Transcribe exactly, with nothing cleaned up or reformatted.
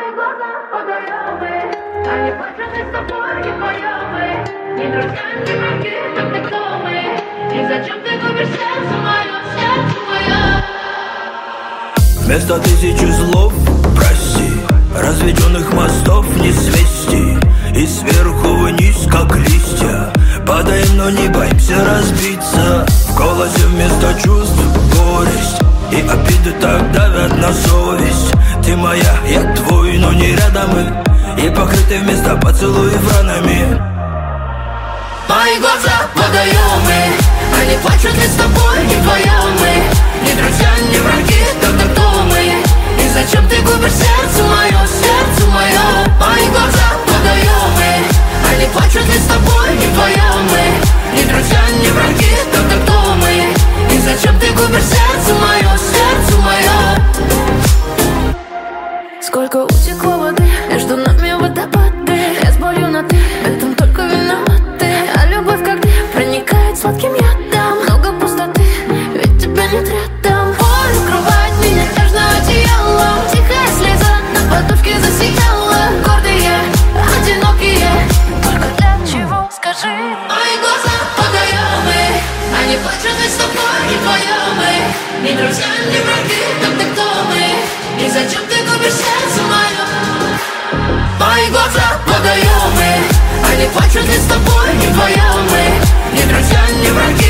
Мои глаза водоемы, они плачут и с тобой не вдвоем. Ни друзья, ни враги, так ты кто мы? И зачем ты губишь сердце мое, сердце мое? Вместо тысячи слов, прости, разведенных мостов не свести. И сверху вниз, как листья, падаем, но не боимся разбиться. В голосе вместо чувств горесть, и обиды так давят на совесть. Ты моя, я твой, но не рядом мы, и покрыты вместо поцелуев ранами. Мои глаза водоемы, они плачут и с тобой не вдвоем мы. Ни друзья, ни враги, тогда кто мы? И зачем ты губишь сердце мое, сердце мое? Мои глаза водоемы, они плачут и с тобой не вдвоем мы. Ни друзья, ни враги, тогда кто мы? И зачем ты губишь сердце мое, сердце мое? Сколько утекло воды, между нами водопады. Я с болью на ты, этом только виноваты. А любовь как дым проникает сладким ядом. Много пустоты, ведь тебя нет рядом. Боль укрывает меня нежно одеялом. Тихая слеза на подушке засияла. Гордые, одинокие, только для чего, скажи? Мои глаза водоемы, они плачут и с тобой не вдвоем мы. Ни друзья, ни враги, так ты кто мы? И зачем ты губишь сердце мое? Мои глаза водоемы, они плачут и с тобой не вдвоем мы. Ни друзья, ни враги,